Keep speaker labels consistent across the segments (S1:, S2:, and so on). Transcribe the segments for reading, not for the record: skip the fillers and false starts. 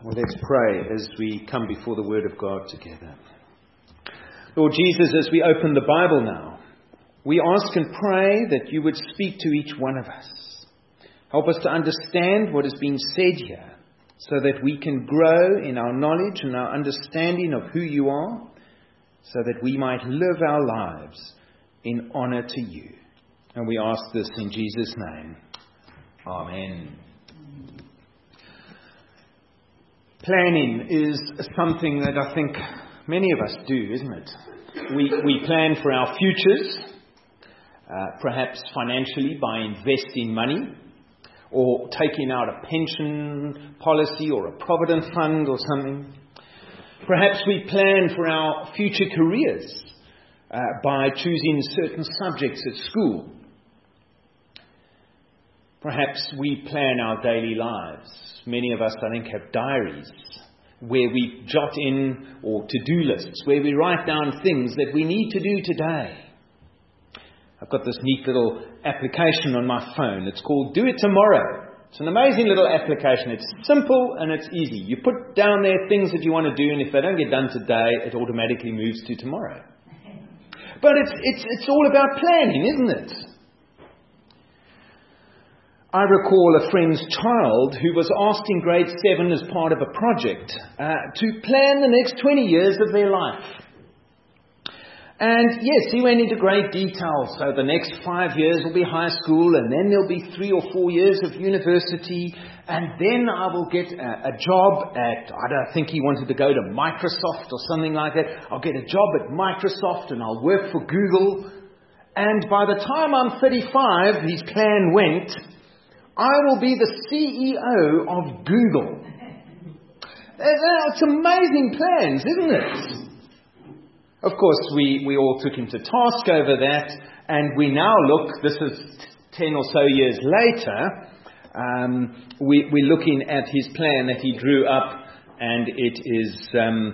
S1: Well, let's pray as we come before the Word of God together. Lord Jesus, as we open the Bible now, we ask and pray that you would speak to each one of us. Help us to understand what has been said here, so that we can grow in our knowledge and our understanding of who you are, so that we might live our lives in honour to you. And we ask this in Jesus' name. Amen. Planning is something that I think many of us do, isn't it? We plan for our futures, perhaps financially by investing money, or taking out a pension policy or a provident fund or something. Perhaps we plan for our future careers by choosing certain subjects at school. Perhaps we plan our daily lives. Many of us, I think, have diaries where we jot in, or to-do lists, where we write down things that we need to do today. I've got this neat little application on my phone. It's called Do It Tomorrow. It's an amazing little application. It's simple and it's easy. You put down there things that you want to do, and if they don't get done today, it automatically moves to tomorrow. But it's all about planning, isn't it? I recall a friend's child who was asked in grade 7 as part of a project to plan the next 20 years of their life. And yes, he went into great detail. So the next 5 years will be high school, and then there'll be 3 or 4 years of university, and then I will get a job at, I think he wanted to go to Microsoft or something like that. I'll get a job at Microsoft and I'll work for Google. And by the time I'm 35, his plan went, I will be the CEO of Google. It's amazing plans, isn't it? Of course, we all took him to task over that, and we now look, this is 10 or so years later, we're looking at his plan that he drew up, and it is,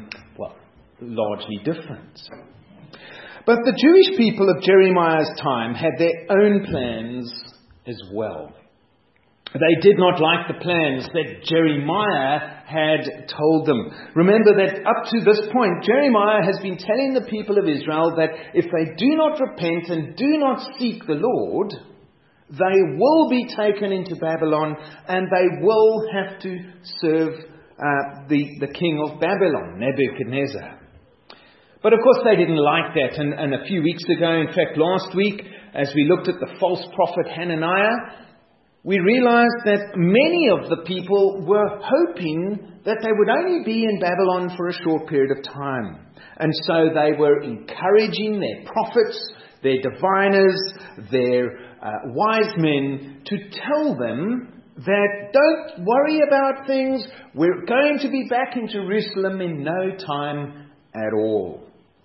S1: largely different. But the Jewish people of Jeremiah's time had their own plans as well. They did not like the plans that Jeremiah had told them. Remember that up to this point, Jeremiah has been telling the people of Israel that if they do not repent and do not seek the Lord, they will be taken into Babylon and they will have to serve the king of Babylon, Nebuchadnezzar. But of course they didn't like that. And a few weeks ago, in fact last week, as we looked at the false prophet Hananiah, we realized that many of the people were hoping that they would only be in Babylon for a short period of time. And so they were encouraging their prophets, their diviners, their wise men to tell them that don't worry about things. We're going to be back in Jerusalem in no time at all.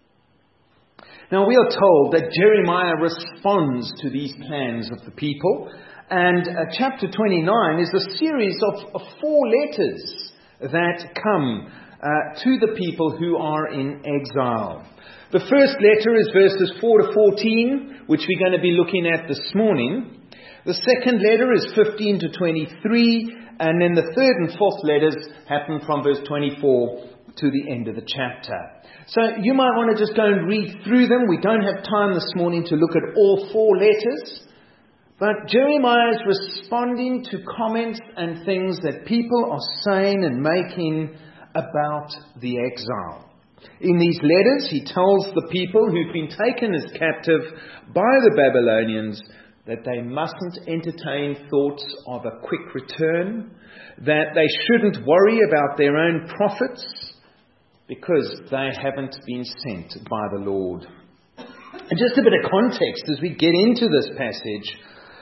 S1: Now we are told that Jeremiah responds to these plans of the people. And chapter 29 is a series of 4 letters that come to the people who are in exile. The first letter is verses 4 to 14, which we're going to be looking at this morning. The second letter is 15 to 23, and then the third and fourth letters happen from verse 24 to the end of the chapter. So you might want to just go and read through them. We don't have time this morning to look at all 4 letters. But Jeremiah is responding to comments and things that people are saying and making about the exile. In these letters, he tells the people who've been taken as captive by the Babylonians that they mustn't entertain thoughts of a quick return, that they shouldn't worry about their own profits because they haven't been sent by the Lord. And just a bit of context as we get into this passage,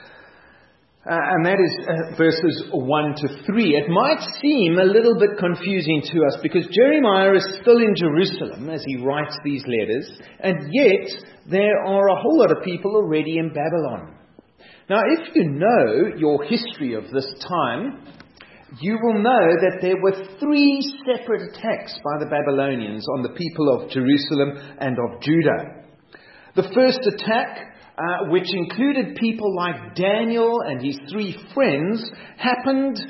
S1: and that is verses 1 to 3. It might seem a little bit confusing to us because Jeremiah is still in Jerusalem as he writes these letters, and yet there are a whole lot of people already in Babylon. Now, if you know your history of this time, you will know that there were 3 separate attacks by the Babylonians on the people of Jerusalem and of Judah. The first attack, which included people like Daniel and his 3 friends, happened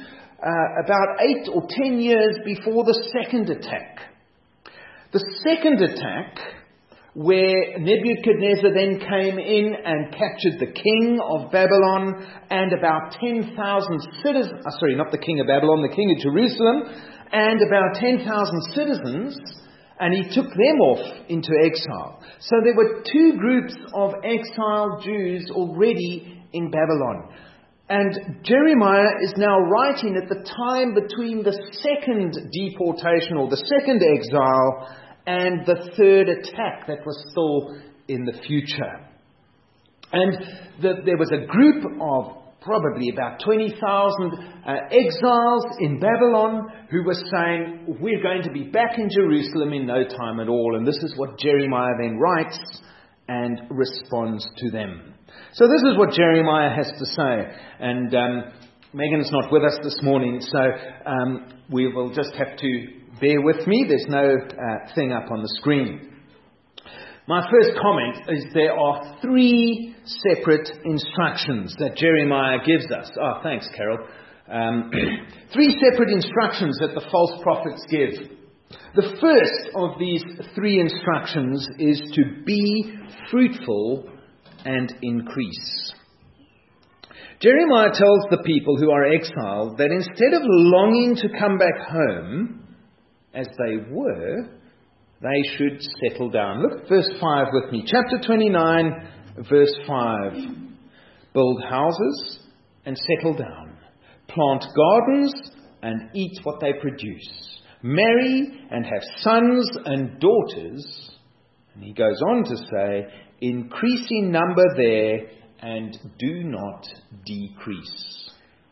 S1: about 8 or 10 years before the second attack. The second attack, where Nebuchadnezzar then came in and captured the king of Babylon and about 10,000 citizens, not the king of Babylon, the king of Jerusalem, and about 10,000 citizens, and he took them off into exile. So there were 2 groups of exiled Jews already in Babylon. And Jeremiah is now writing at the time between the second deportation or the second exile and the third attack that was still in the future. And there was a group of probably about 20,000 exiles in Babylon who were saying, we're going to be back in Jerusalem in no time at all. And this is what Jeremiah then writes and responds to them. So this is what Jeremiah has to say. And Megan's not with us this morning, so we will just have to bear with me. There's no thing up on the screen. My first comment is there are 3 separate instructions that Jeremiah gives us. Oh, thanks, Carol. 3 separate instructions that the false prophets give. The first of these 3 instructions is to be fruitful and increase. Jeremiah tells the people who are exiled that instead of longing to come back home, as they were, they should settle down. Look at verse 5 with me. Chapter 29, verse 5. Build houses and settle down. Plant gardens and eat what they produce. Marry and have sons and daughters. And he goes on to say, increase in number there and do not decrease.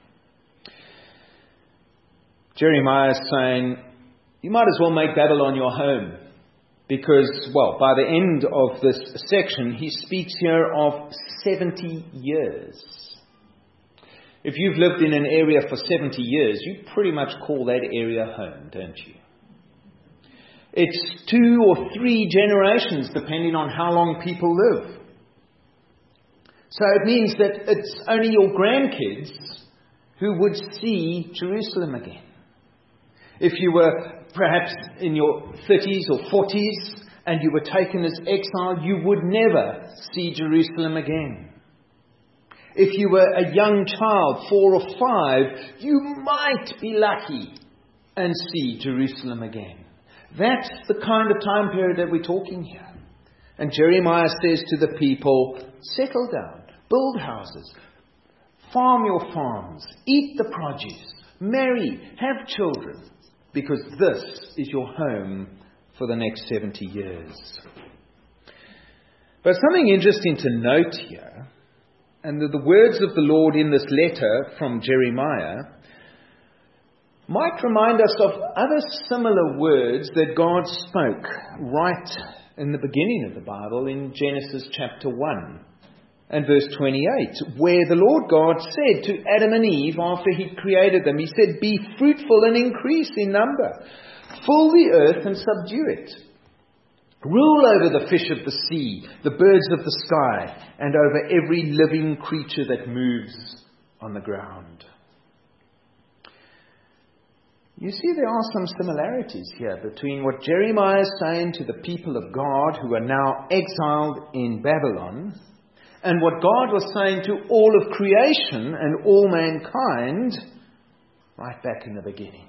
S1: Jeremiah is saying, you might as well make Babylon your home. Because, by the end of this section, he speaks here of 70 years. If you've lived in an area for 70 years, you pretty much call that area home, don't you? It's 2 or 3 generations, depending on how long people live. So it means that it's only your grandkids who would see Jerusalem again. If you were perhaps in your 30s or 40s and you were taken as exile, you would never see Jerusalem again. If you were a young child, 4 or 5, you might be lucky and see Jerusalem again. That's the kind of time period that we're talking here. And Jeremiah says to the people, settle down, build houses, farm your farms, eat the produce, marry, have children, because this is your home for the next 70 years. But something interesting to note here, and the words of the Lord in this letter from Jeremiah might remind us of other similar words that God spoke right in the beginning of the Bible in Genesis chapter 1 and verse 28, where the Lord God said to Adam and Eve after He created them, He said, be fruitful and increase in number. Fill the earth and subdue it. Rule over the fish of the sea, the birds of the sky, and over every living creature that moves on the ground. You see, there are some similarities here between what Jeremiah is saying to the people of God who are now exiled in Babylon and what God was saying to all of creation and all mankind right back in the beginning.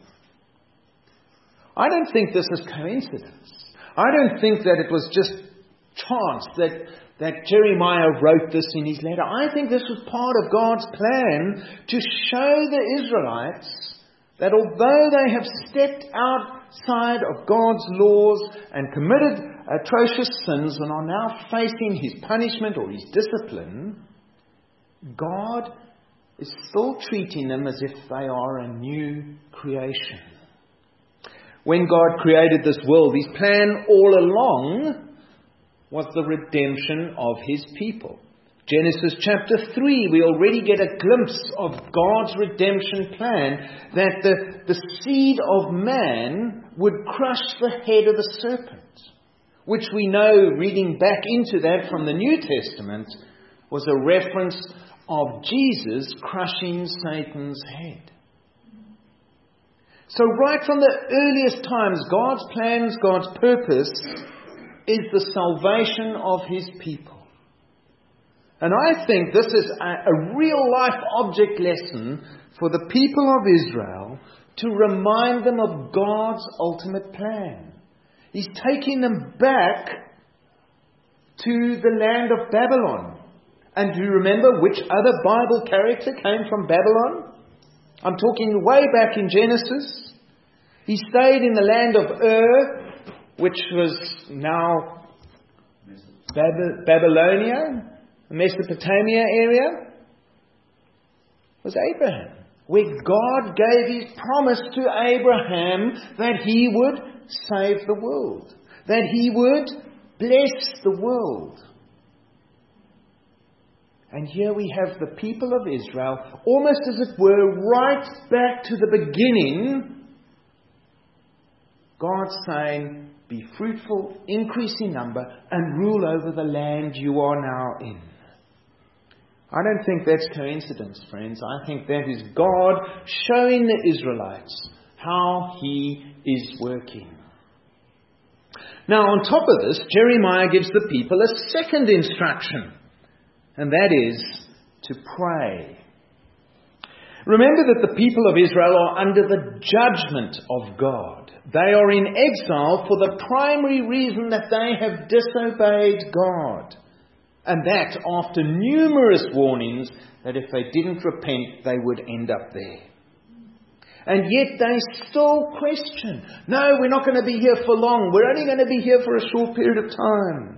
S1: I don't think this is coincidence. I don't think that it was just chance that Jeremiah wrote this in his letter. I think this was part of God's plan to show the Israelites that although they have stepped outside of God's laws and committed atrocious sins and are now facing His punishment or His discipline, God is still treating them as if they are a new creation. When God created this world, His plan all along was the redemption of His people. Genesis chapter 3, we already get a glimpse of God's redemption plan, that the seed of man would crush the head of the serpent, which we know, reading back into that from the New Testament, was a reference of Jesus crushing Satan's head. So right from the earliest times, God's plans, God's purpose is the salvation of His people. And I think this is a real-life object lesson for the people of Israel to remind them of God's ultimate plan. He's taking them back to the land of Babylon. And do you remember which other Bible character came from Babylon? I'm talking way back in Genesis. He stayed in the land of Ur, which was now Babylonia, Mesopotamia area. It was Abraham, where God gave His promise to Abraham that He would save the world, that He would bless the world. And here we have the people of Israel, almost as it were, right back to the beginning. God saying, be fruitful, increase in number, and rule over the land you are now in. I don't think that's coincidence, friends. I think that is God showing the Israelites how He is working. Now, on top of this, Jeremiah gives the people a second instruction, and that is to pray. Remember that the people of Israel are under the judgment of God. They are in exile for the primary reason that they have disobeyed God. And that after numerous warnings that if they didn't repent, they would end up there. And yet they still question. No, we're not going to be here for long. We're only going to be here for a short period of time.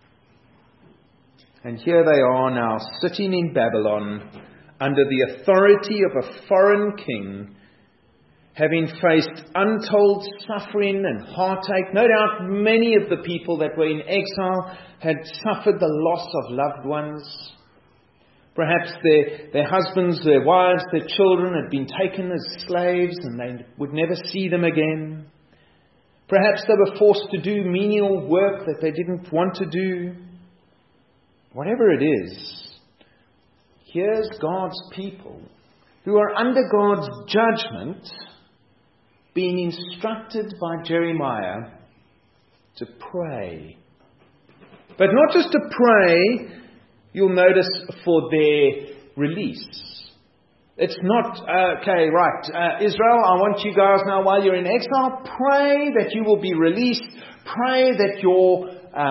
S1: And here they are now sitting in Babylon under the authority of a foreign king, having faced untold suffering and heartache. No doubt many of the people that were in exile had suffered the loss of loved ones. Perhaps their husbands, their wives, their children had been taken as slaves and they would never see them again. Perhaps they were forced to do menial work that they didn't want to do. Whatever it is, here's God's people who are under God's judgment being instructed by Jeremiah to pray. But not just to pray, you'll notice, for their release. It's not, okay, right, Israel, I want you guys now while you're in exile, pray that you will be released. Pray that your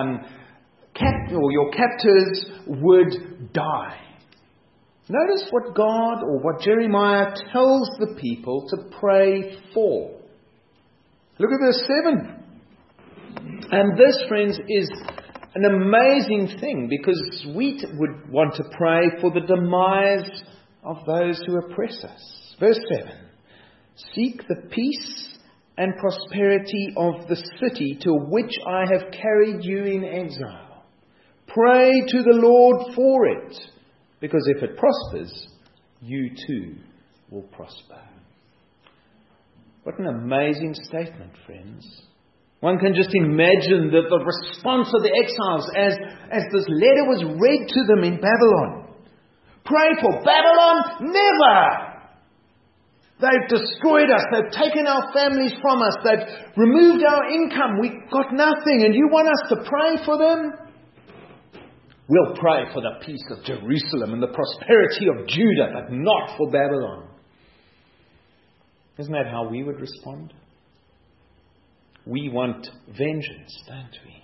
S1: captors would die. Notice what God or what Jeremiah tells the people to pray for. Look at verse 7. And this, friends, is an amazing thing because we would want to pray for the demise of those who oppress us. Verse 7. Seek the peace and prosperity of the city to which I have carried you in exile. Pray to the Lord for it, because if it prospers, you too will prosper. What an amazing statement, friends. One can just imagine the response of the exiles as this letter was read to them in Babylon. Pray for Babylon? Never! They've destroyed us. They've taken our families from us. They've removed our income. We've got nothing. And you want us to pray for them? We'll pray for the peace of Jerusalem and the prosperity of Judah, but not for Babylon. Isn't that how we would respond? We want vengeance, don't we?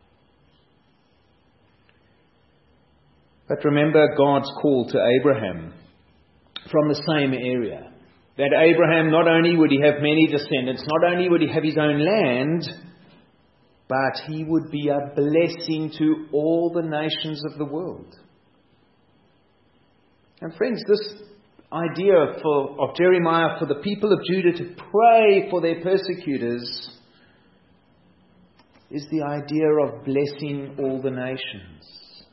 S1: But remember God's call to Abraham from the same area. That Abraham, not only would he have many descendants, not only would he have his own land, but he would be a blessing to all the nations of the world. And friends, this idea of Jeremiah for the people of Judah to pray for their persecutors is the idea of blessing all the nations.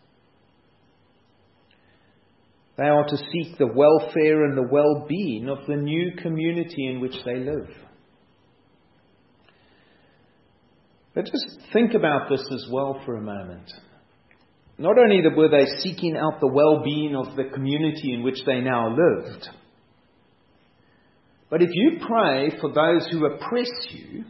S1: They are to seek the welfare and the well-being of the new community in which they live. But just think about this as well for a moment. Not only were they seeking out the well-being of the community in which they now lived, But if you pray for those who oppress you,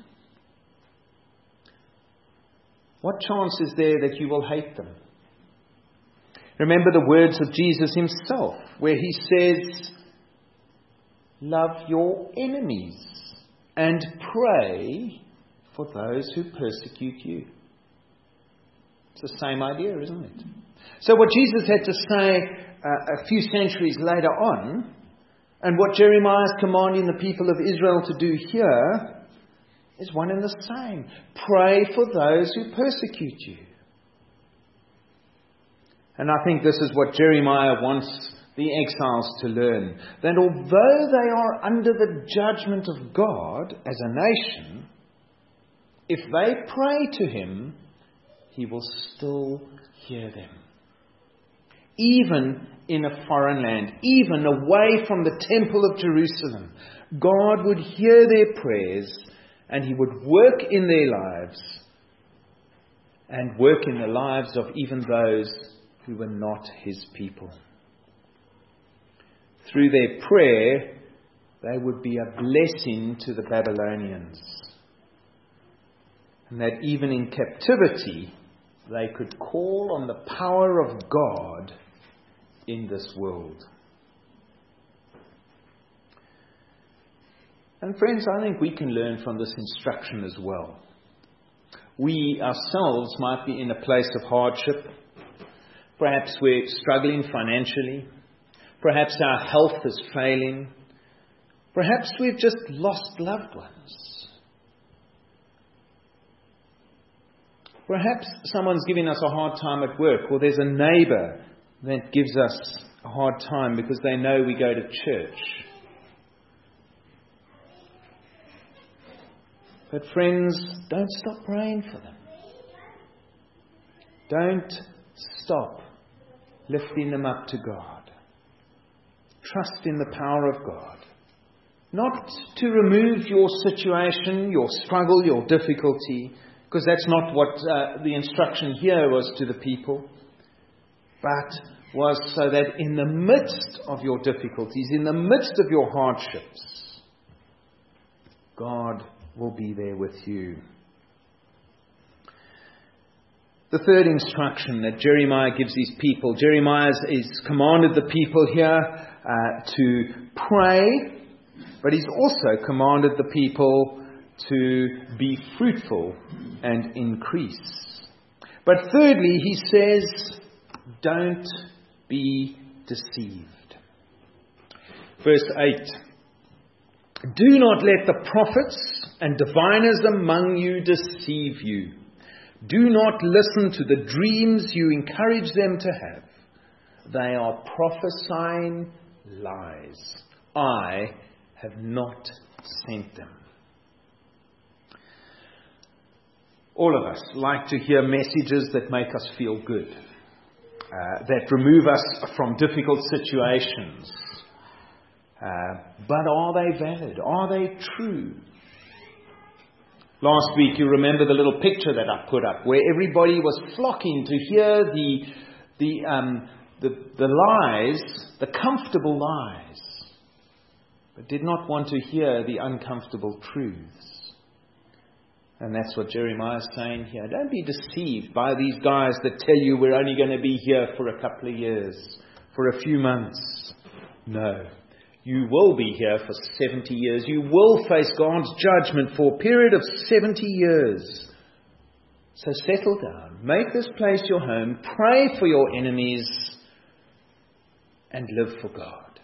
S1: what chance is there that you will hate them? Remember the words of Jesus himself, where he says, love your enemies and pray for those who persecute you. It's the same idea, isn't it? So what Jesus had to say a few centuries later on, and what Jeremiah is commanding the people of Israel to do here, is one and the same. Pray for those who persecute you. And I think this is what Jeremiah wants the exiles to learn. That although they are under the judgment of God as a nation, if they pray to him, he will still hear them. Even in a foreign land, even away from the temple of Jerusalem, God would hear their prayers and he would work in their lives and work in the lives of even those who were not his people. Through their prayer, they would be a blessing to the Babylonians. And that even in captivity, they could call on the power of God in this world. And friends, I think we can learn from this instruction as well. We ourselves might be in a place of hardship. Perhaps we're struggling financially. Perhaps our health is failing. Perhaps we've just lost loved ones. Perhaps someone's giving us a hard time at work, or there's a neighbour that gives us a hard time because they know we go to church. But friends, don't stop praying for them. Don't stop lifting them up to God. Trust in the power of God. Not to remove your situation, your struggle, your difficulty, because that's not what the instruction here was to the people, but was so that in the midst of your difficulties, in the midst of your hardships, God will be there with you. The third instruction that Jeremiah gives his people, Jeremiah has commanded the people here to pray, but he's also commanded the people to be fruitful and increase. But thirdly, he says, don't be deceived. Verse 8. Do not let the prophets and diviners among you deceive you. Do not listen to the dreams you encourage them to have. They are prophesying lies. I have not sent them. All of us like to hear messages that make us feel good, that remove us from difficult situations. But are they valid? Are they true? Last week, you remember the little picture that I put up, where everybody was flocking to hear the lies, the comfortable lies, but did not want to hear the uncomfortable truths. And that's what Jeremiah is saying here. Don't be deceived by these guys that tell you we're only going to be here for a couple of years, for a few months. No. You will be here for 70 years. You will face God's judgment for a period of 70 years. So settle down. Make this place your home. Pray for your enemies. And live for God.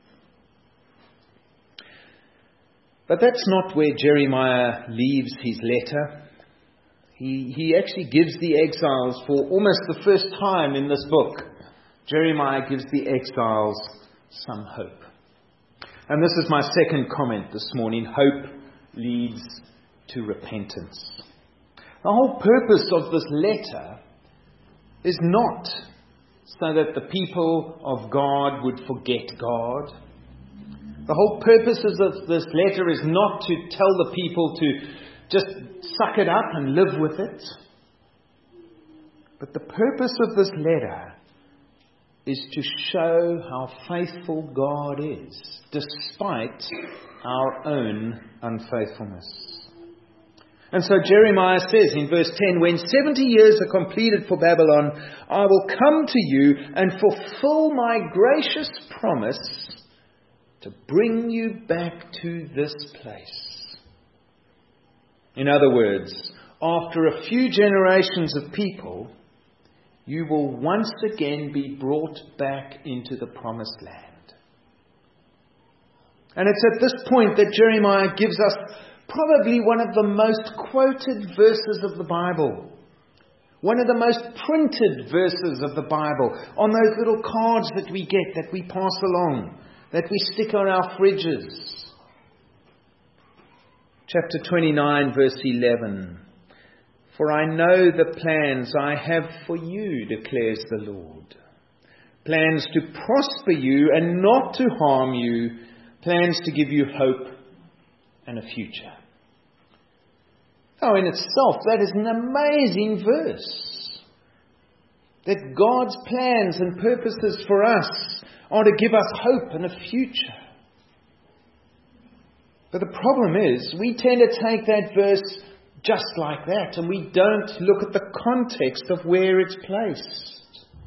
S1: But that's not where Jeremiah leaves his letter. He actually gives the exiles, for almost the first time in this book, Jeremiah gives the exiles some hope. And this is my second comment this morning. Hope leads to repentance. The whole purpose of this letter is not so that the people of God would forget God. The whole purpose of this letter is not to tell the people to just suck it up and live with it. But the purpose of this letter is to show how faithful God is, despite our own unfaithfulness. And so Jeremiah says in verse 10, when 70 years are completed for Babylon, I will come to you and fulfill my gracious promise to bring you back to this place. In other words, after a few generations of people, you will once again be brought back into the promised land. And it's at this point that Jeremiah gives us probably one of the most quoted verses of the Bible. One of the most printed verses of the Bible on those little cards that we get, that we pass along, that we stick on our fridges. Chapter 29, verse 11. For I know the plans I have for you, declares the Lord. Plans to prosper you and not to harm you. Plans to give you hope and a future. Oh, in itself, that is an amazing verse. That God's plans and purposes for us are to give us hope and a future. But the problem is, we tend to take that verse just like that, and we don't look at the context of where it's placed.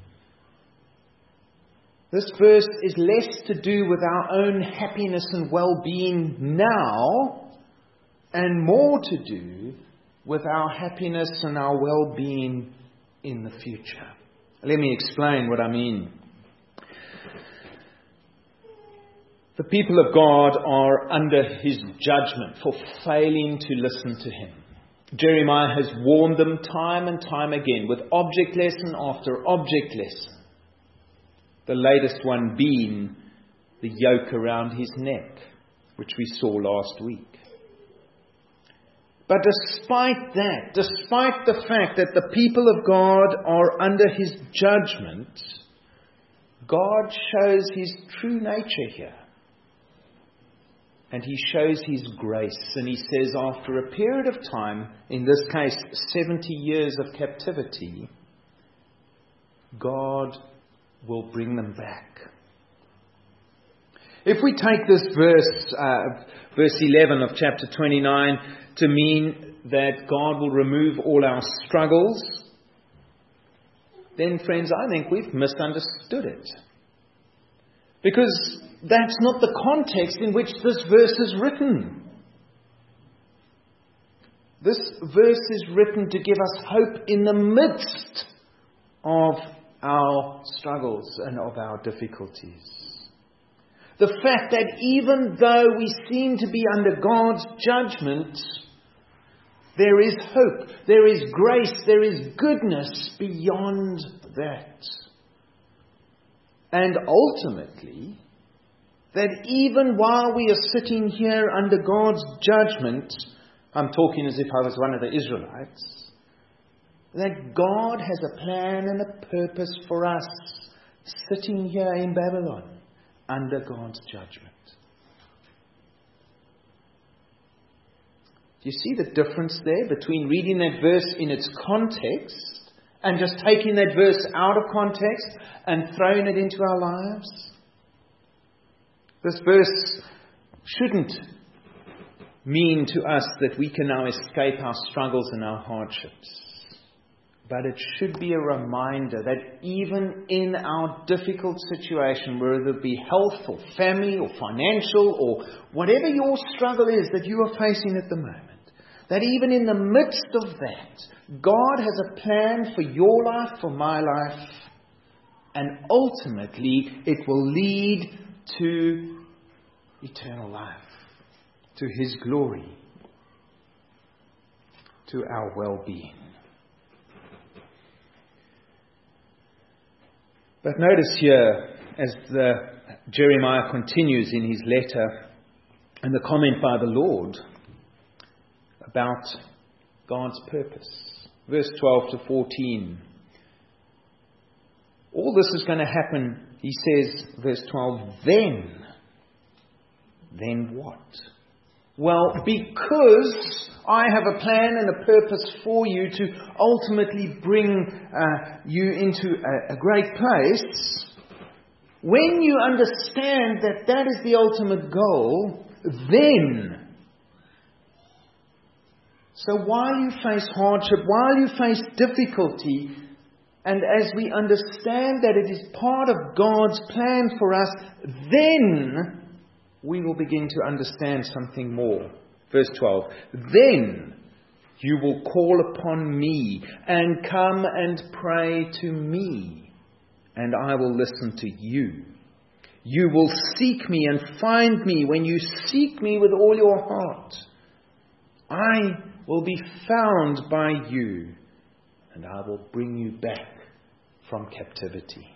S1: This verse is less to do with our own happiness and well-being now, and more to do with our happiness and our well-being in the future. Let me explain what I mean. The people of God are under His judgment for failing to listen to Him. Jeremiah has warned them time and time again with object lesson after object lesson. The latest one being the yoke around his neck, which we saw last week. But despite that, despite the fact that the people of God are under His judgment, God shows His true nature here. And He shows His grace. And He says after a period of time, in this case 70 years of captivity, God will bring them back. If we take this verse 11 of chapter 29 to mean that God will remove all our struggles, then friends, I think we've misunderstood it. Because that's not the context in which this verse is written. This verse is written to give us hope in the midst of our struggles and of our difficulties. The fact that even though we seem to be under God's judgment, there is hope, there is grace, there is goodness beyond that. And ultimately, that even while we are sitting here under God's judgment, I'm talking as if I was one of the Israelites, that God has a plan and a purpose for us sitting here in Babylon under God's judgment. Do you see the difference there between reading that verse in its context and just taking that verse out of context and throwing it into our lives? This verse shouldn't mean to us that we can now escape our struggles and our hardships. But it should be a reminder that even in our difficult situation, whether it be health or family or financial or whatever your struggle is that you are facing at the moment, that even in the midst of that, God has a plan for your life, for my life, and ultimately it will lead to eternal life, to His glory, to our well-being. But notice here, as Jeremiah continues in his letter, and the comment by the Lord about God's purpose. Verse 12 to 14. All this is going to happen, he says, verse 12, then. Then what? Well, because I have a plan and a purpose for you to ultimately bring you into a great place, when you understand that that is the ultimate goal, then, so while you face hardship, while you face difficulty, and as we understand that it is part of God's plan for us, then we will begin to understand something more. Verse 12, then you will call upon me and come and pray to me, and I will listen to you. You will seek me and find me when you seek me with all your heart. I will be found by you, and I will bring you back from captivity.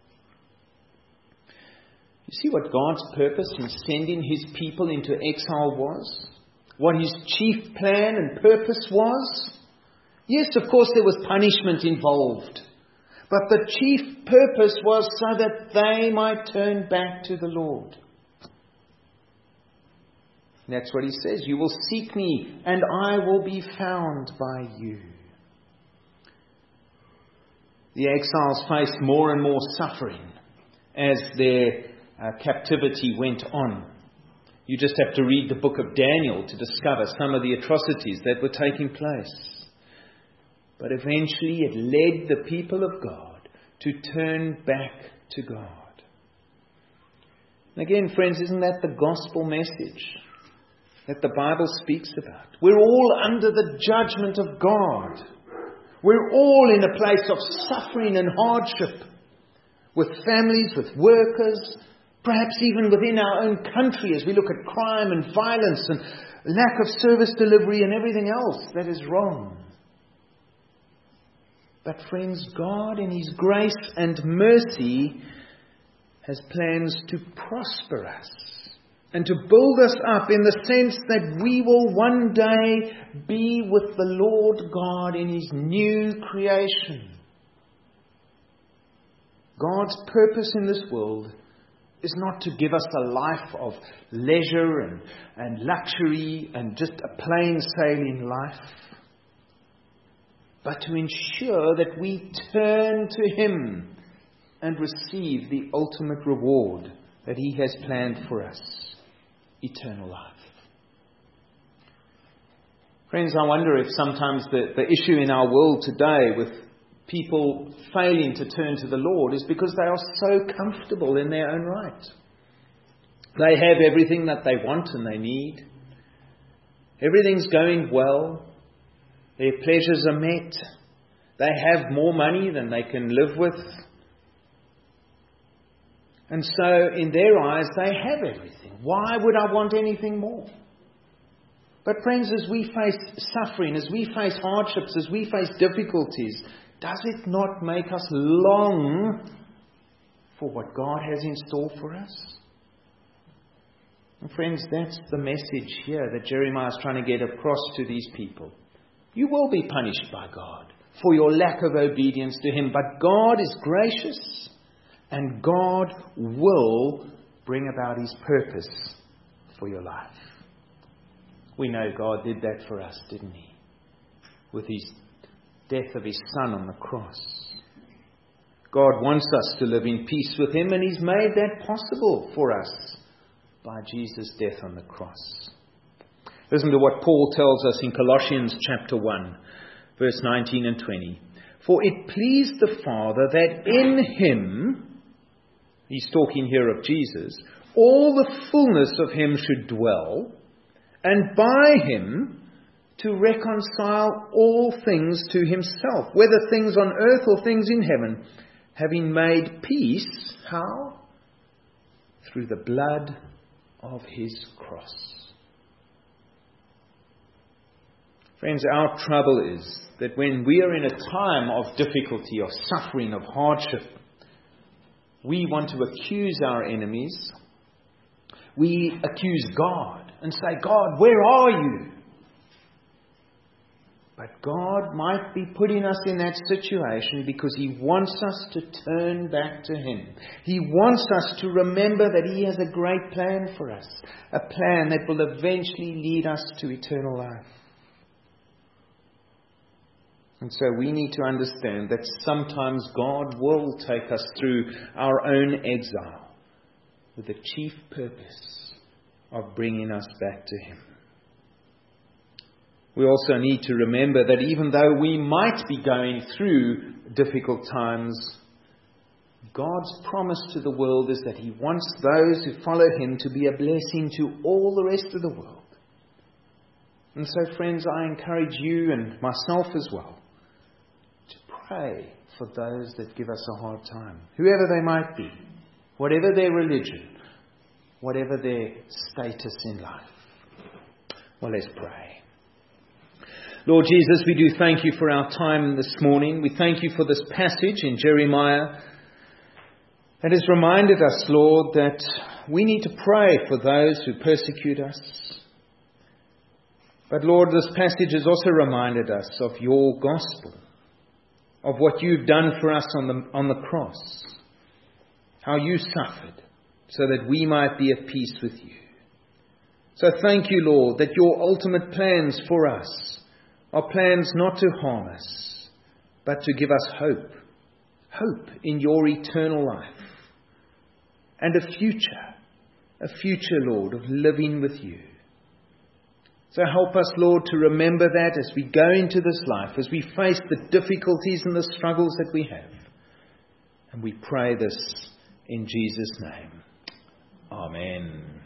S1: You see what God's purpose in sending His people into exile was? What His chief plan and purpose was? Yes, of course there was punishment involved. But the chief purpose was so that they might turn back to the Lord. And that's what He says. You will seek me and I will be found by you. The exiles faced more and more suffering as their captivity went on. You just have to read the book of Daniel to discover some of the atrocities that were taking place. But eventually it led the people of God to turn back to God. And again, friends, isn't that the gospel message that the Bible speaks about? We're all under the judgment of God. We're all in a place of suffering and hardship, with families, with workers, perhaps even within our own country as we look at crime and violence and lack of service delivery and everything else that is wrong. But friends, God in His grace and mercy has plans to prosper us and to build us up in the sense that we will one day be with the Lord God in His new creation. God's purpose in this world is not to give us a life of leisure and luxury and just a plain sailing life, but to ensure that we turn to Him and receive the ultimate reward that He has planned for us, eternal life. Friends, I wonder if sometimes the issue in our world today with people failing to turn to the Lord is because they are so comfortable in their own right. They have everything that they want and they need. Everything's going well. Their pleasures are met. They have more money than they can live with. And so in their eyes they have everything. Why would I want anything more? But friends, as we face suffering, as we face hardships, as we face difficulties, does it not make us long for what God has in store for us? And friends, that's the message here that Jeremiah is trying to get across to these people. You will be punished by God for your lack of obedience to Him, but God is gracious and God will bring about His purpose for your life. We know God did that for us, didn't He? With His death of His Son on the cross. God wants us to live in peace with Him, and He's made that possible for us by Jesus' death on the cross. Listen to what Paul tells us in Colossians chapter 1, verse 19 and 20. For it pleased the Father that in Him, He's talking here of Jesus, all the fullness of Him should dwell, and by Him to reconcile all things to Himself, whether things on earth or things in heaven, having made peace, how? Through the blood of His cross. Friends, our trouble is that when we are in a time of difficulty, of suffering, of hardship, we want to accuse our enemies. We accuse God and say, God, where are you? But God might be putting us in that situation because He wants us to turn back to Him. He wants us to remember that He has a great plan for us. A plan that will eventually lead us to eternal life. And so we need to understand that sometimes God will take us through our own exile. with the chief purpose of bringing us back to Him. We also need to remember that even though we might be going through difficult times, God's promise to the world is that He wants those who follow Him to be a blessing to all the rest of the world. And so, friends, I encourage you and myself as well to pray for those that give us a hard time, whoever they might be, whatever their religion, whatever their status in life. Well, let's pray. Lord Jesus, we do thank You for our time this morning. We thank You for this passage in Jeremiah that has reminded us, Lord, that we need to pray for those who persecute us. But Lord, this passage has also reminded us of Your gospel, of what You've done for us on the cross, how You suffered so that we might be at peace with You. So thank You, Lord, that Your ultimate plans for us are plans not to harm us, but to give us hope. Hope in Your eternal life. And a future, Lord, of living with You. So help us, Lord, to remember that as we go into this life, as we face the difficulties and the struggles that we have. And we pray this in Jesus' name. Amen.